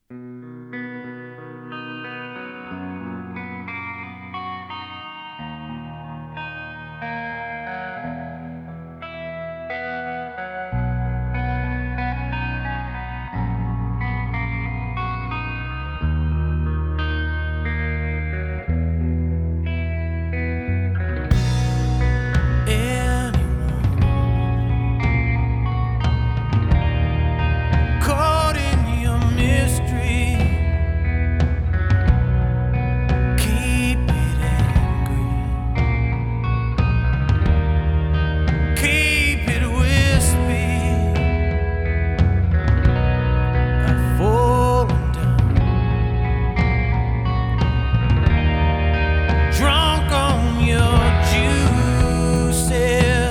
Caught in your mystery, keep it angry, keep it wispy. I've fallen down, drunk on your juices.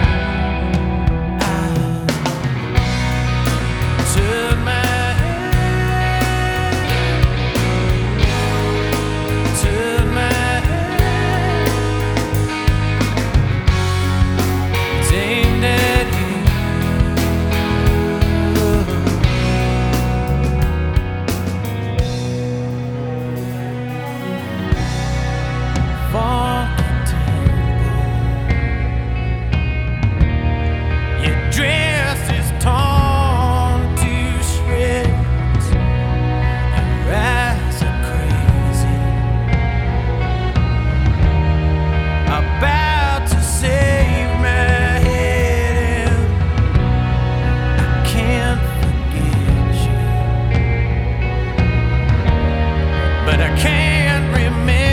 Turn my head, turn my head. It's aimed at you. Funky tempo, your dress is torn to shreds. Your eyes are crazy, about to save my head, and I can't forget you, but I can't remember